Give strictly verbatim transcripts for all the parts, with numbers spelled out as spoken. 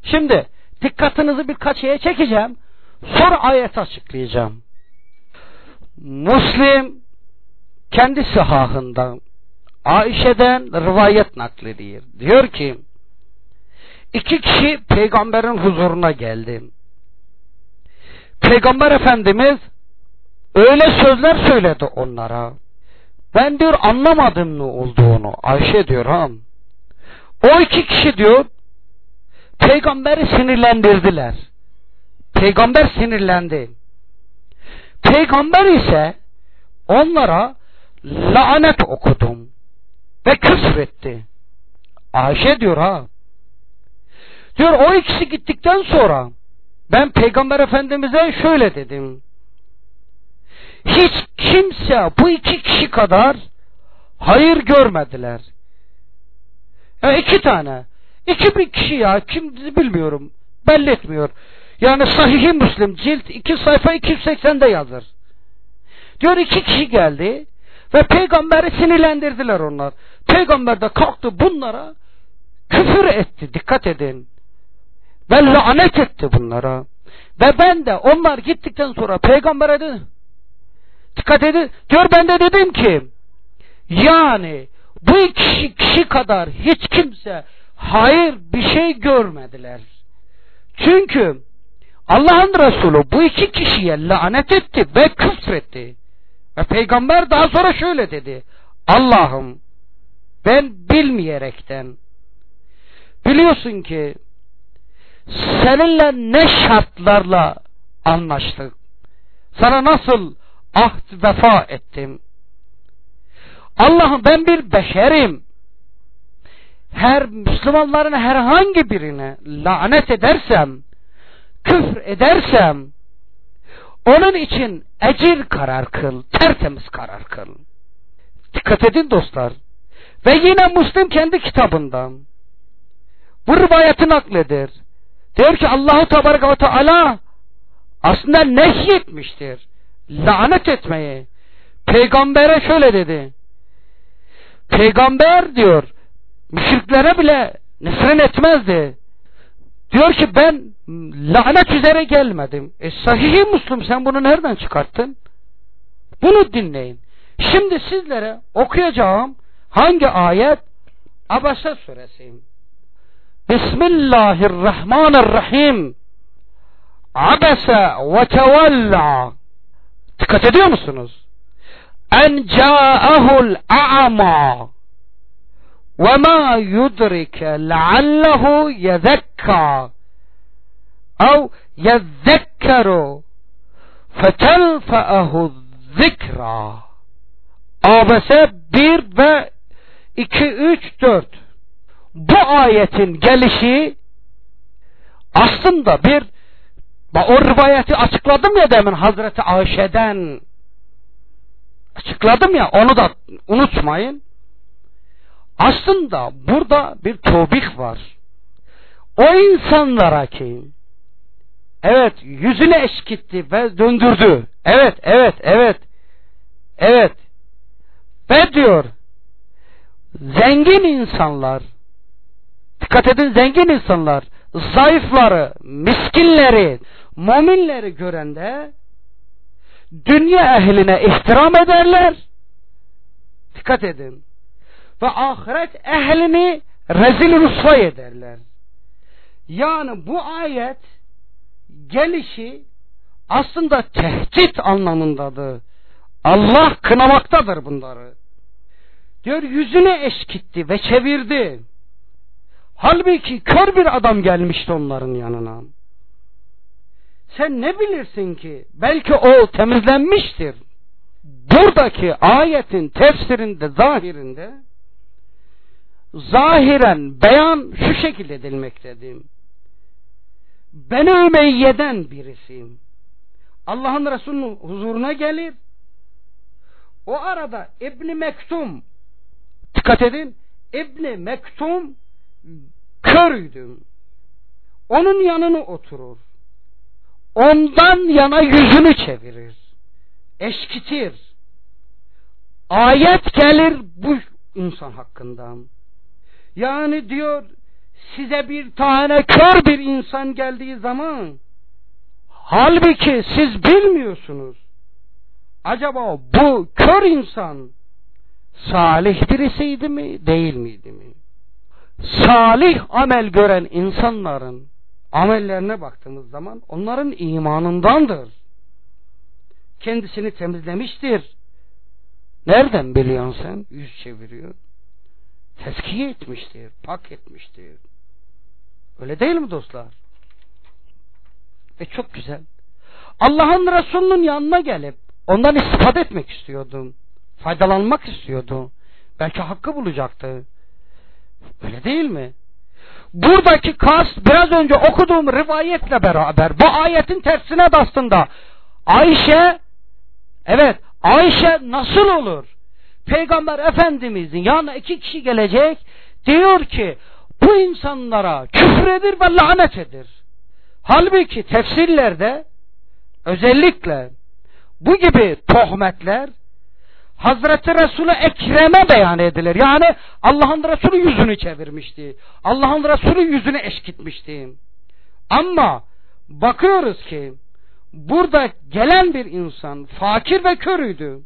Şimdi dikkatinizi birkaç şeye çekeceğim. Sonra ayeti açıklayacağım. Müslim kendi sahahından Ayşe'den rivayet naklediyor. Diyor ki iki kişi peygamberin huzuruna geldi. Peygamber Efendimiz öyle sözler söyledi onlara. Ben diyor anlamadım ne olduğunu. Ayşe diyor ha. O iki kişi diyor peygamberi sinirlendirdiler. Peygamber sinirlendi. Peygamber ise onlara lanet okudum ve küfretti. Ayşe diyor ha. Diyor o ikisi gittikten sonra ben Peygamber Efendimiz'e şöyle dedim. Hiç kimse bu iki kişi kadar hayır görmediler. Ya iki tane. İki bir kişi ya. Kim bilmiyorum. Belli etmiyor. Yani Sahih-i Müslim cilt iki sayfa iki yüz seksende yazır. Diyor iki kişi geldi ve peygamberi sinirlendirdiler onlar. Peygamber de kalktı bunlara küfür etti. Dikkat edin. Ve lanet etti bunlara. Ve ben de onlar gittikten sonra peygambere de dikkat edin. Diyor ben de dedim ki yani bu iki kişi kadar hiç kimse hayır bir şey görmediler. Çünkü Allah'ın Resulü bu iki kişiye lanet etti ve küfretti. Ve peygamber daha sonra şöyle dedi. Allah'ım ben bilmeyerekten biliyorsun ki seninle ne şartlarla anlaştık. Sana nasıl ahd vefa ettim. Allah'ım ben bir beşerim. Her Müslümanların herhangi birine lanet edersem, küfür edersem, onun için ecir karar kıl, tertemiz karar kıl. Dikkat edin dostlar. Ve yine Müslim kendi kitabından bu rivayeti nakledir. Diyor ki Allahu Tebaraka ve Teala aslında nehyetmiştir lanet etmeyi. Peygambere şöyle dedi. Peygamber diyor müşriklere bile nefret etmezdi. Diyor ki ben lanet üzere gelmedim. E Sahih-i Müslim sen bunu nereden çıkarttın? Bunu dinleyin. Şimdi sizlere okuyacağım hangi ayet? Abasa suresi. Bismillahirrahmanirrahim. Abese ve tevella. Dikkat ediyor musunuz? En ca'ahul a'ma ve ma yudrike leallehu yezekka ev yezekkeru fetelfe'ehu zikra. Abese bir ve iki, üç, dört. Bu ayetin gelişi aslında bir, o rivayeti açıkladım ya demin Hazreti Ayşe'den açıkladım ya, onu da unutmayın. Aslında burada bir tevbih var. O insanlara ki evet yüzünü eşkitti ve döndürdü. Evet, evet, evet. Evet. Ve diyor zengin insanlar, dikkat edin, zengin insanlar zayıfları, miskinleri, müminleri görende dünya ehline ihtiram ederler. Dikkat edin. Ve ahiret ehlini rezil rüsva ederler. Yani bu ayet gelişi aslında tehdit anlamındadır. Allah kınamaktadır bunları. Diyor yüzünü eşkitti ve çevirdi. Halbuki kör bir adam gelmişti onların yanına. Sen ne bilirsin ki? Belki o temizlenmiştir. Buradaki ayetin tefsirinde, zahirinde zahiren beyan şu şekilde edilmektedir. Beni Ümeyye'den birisiyim. Allah'ın Resulü'nün huzuruna gelir. O arada İbn Mektum, dikkat edin, İbn Mektum kördü. Onun yanına oturur. Ondan yana yüzünü çevirir. Eşkitir. Ayet gelir bu insan hakkında. Yani diyor size bir tane kör bir insan geldiği zaman, halbuki siz bilmiyorsunuz, acaba bu kör insan salih birisiydi mi, değil miydi mi? Salih amel gören insanların amellerine baktığımız zaman onların imanındandır. Kendisini temizlemiştir. Nereden biliyorsun sen? Yüz çeviriyor. Tezkiye etmiştir, pak etmiştir. Öyle değil mi dostlar? Ve çok güzel. Allah'ın Resulü'nün yanına gelip ondan istifade etmek istiyordum. Faydalanmak istiyordu. Belki hakkı bulacaktı. Öyle değil mi? Buradaki kast biraz önce okuduğum rivayetle beraber bu ayetin tersine de aslında Ayşe, evet, Ayşe nasıl olur? Peygamber Efendimizin yanına iki kişi gelecek, diyor ki bu insanlara küfredir ve lanet edir. Halbuki tefsirlerde özellikle bu gibi tohmetler Hazreti Resulü Ekrem'e beyan edilir. Yani Allah'ın Resulü yüzünü çevirmişti. Allah'ın Resulü yüzünü eşkitmişti. Ama bakıyoruz ki burada gelen bir insan fakir ve körüydü.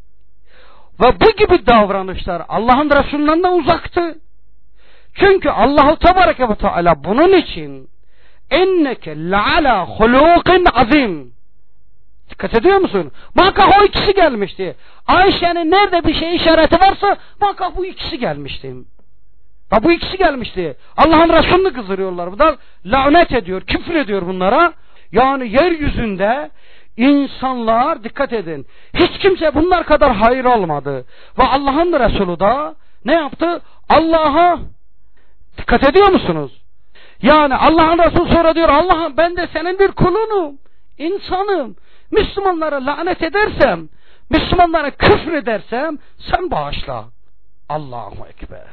Ve bu gibi davranışlar Allah'ın Resulü'nden de uzaktı. Çünkü Allah-u Tebareke ve Teala bunun için enneke le'ala hulukin azim. Dikkat ediyor musun? Muhakkak o ikisi gelmişti. Ayşe'nin nerede bir şey işareti varsa muhakkak bu ikisi gelmişti. Ve bu ikisi gelmişti. Allah'ın Resulü'nü kızdırıyorlar. Bu da lanet ediyor, küfür ediyor bunlara. Yani yeryüzünde insanlar, dikkat edin, hiç kimse bunlar kadar hayır olmadı. Ve Allah'ın Resulü da ne yaptı? Allah'a, dikkat ediyor musunuz? Yani Allah'ın Resulü sonra diyor, Allah'ım ben de senin bir kulunum, insanım. Müslümanlara lanet edersem, Müslümanlara küfür edersem sen bağışla. Allahu Ekber.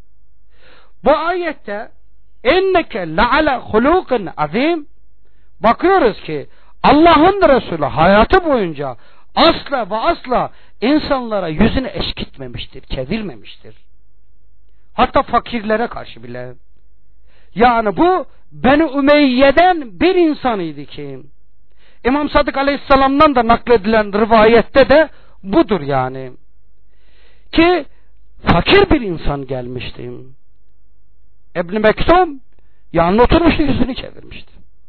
Bu ayette enneke le'ala hulukin azim, bakıyoruz ki Allah'ın Resulü hayatı boyunca asla ve asla insanlara yüzünü eşkitmemiştir, çevirmemiştir. Hatta fakirlere karşı bile. Yani bu Beni Ümeyye'den bir insanıydı ki İmam Sadık Aleyhisselam'dan da nakledilen rivayette de budur yani. Ki fakir bir insan gelmişti. İbn Mektum yanına oturmuştu, yüzünü çevirmişti.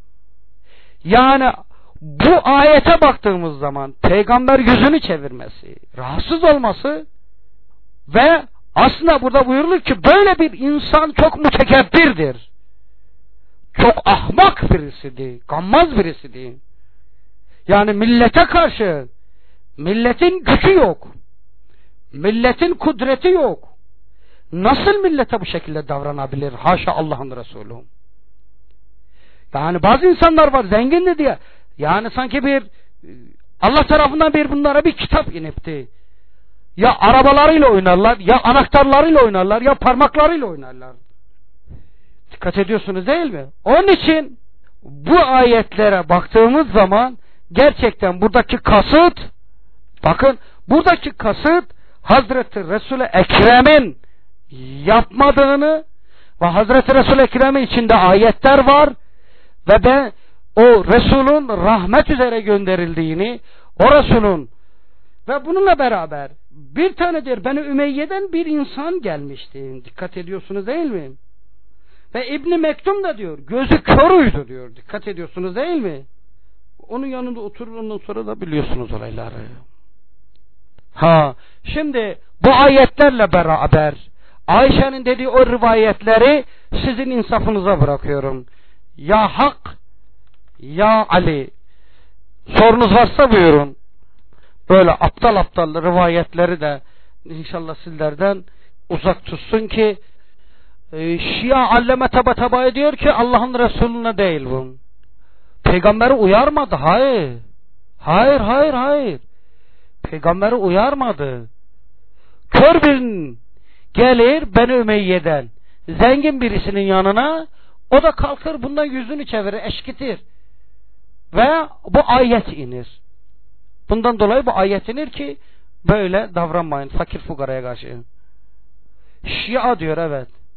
Yani bu ayete baktığımız zaman peygamber yüzünü çevirmesi, rahatsız olması ve aslında burada buyurulur ki böyle bir insan çok mütekebbirdir. Çok ahmak birisidir, gammaz birisidir. Yani millete karşı, milletin gücü yok, milletin kudreti yok. Nasıl millete bu şekilde davranabilir? Haşa Allah'ın Resulü. Yani bazı insanlar var zengindi diye, yani sanki bir Allah tarafından bir bunlara bir kitap inipti. Ya arabalarıyla oynarlar, ya anahtarlarıyla oynarlar, ya parmaklarıyla oynarlar. Dikkat ediyorsunuz değil mi? Onun için bu ayetlere baktığımız zaman gerçekten buradaki kasıt, bakın buradaki kasıt Hazreti Resul-i Ekrem'in yapmadığını ve Hazreti Resul-i Ekrem'in içinde ayetler var ve ben o Resul'ün rahmet üzere gönderildiğini, o Resul'ün ve bununla beraber bir tane diyor Beni Ümeyye'den bir insan gelmişti. Dikkat ediyorsunuz değil mi? Ve İbn Mektum da diyor gözü körüydü diyor. Dikkat ediyorsunuz değil mi? Onun yanında oturur, ondan sonra da biliyorsunuz olayları. Ha, şimdi bu ayetlerle beraber Ayşe'nin dediği o rivayetleri sizin insafınıza bırakıyorum. Ya Hak, ya Ali, sorunuz varsa buyurun. Böyle aptal aptal rivayetleri de inşallah sizlerden uzak tutsun ki e, Şia alleme taba taba ediyor ki Allah'ın Resulüne değil bu. Peygamberi uyarmadı. Hayır. Hayır, hayır, hayır. Peygamberi uyarmadı. Kör bir gelir Beni Ümeyye'den zengin birisinin yanına, o da kalkır bundan yüzünü çevirir, eşkitir. Ve bu ayet inir. Bundan dolayı bu ayet inir ki böyle davranmayın fakir fukaraya karşı. Şia diyor, evet.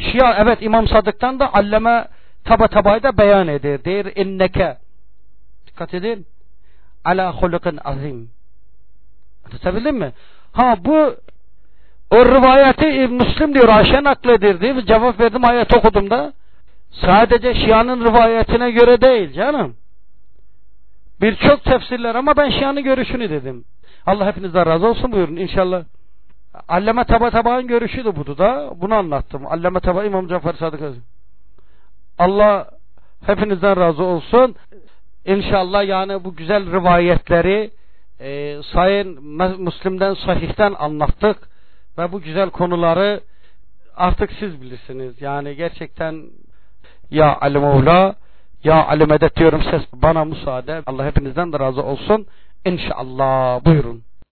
Şia evet İmam Sadık'tan da Allame Tabatabai da beyan eder. Der inneke, dikkat edin, ala hulukin azim. Anlatabildim mi? Ha bu o rivayeti Müslim diyor, Ayşe nakledir diye cevap verdim, ayet okudum da. Sadece Şia'nın rivayetine göre değil canım. Birçok tefsirler, ama ben Şia'nın görüşünü dedim. Allah hepinizden razı olsun, buyurun inşallah. Allame Tabatabai'nin görüşü de budu da. Bunu anlattım. Allame Tabatai İmam Cafer Sadık. Allah hepinizden razı olsun. İnşallah yani bu güzel rivayetleri e, Sayın Müslim'den, Sahih'ten anlattık. Ve bu güzel konuları artık siz bilirsiniz. Yani gerçekten ya Ali Mevla, ya Ali Medet diyorum, ses bana müsaade. Allah hepinizden de razı olsun. İnşallah buyurun.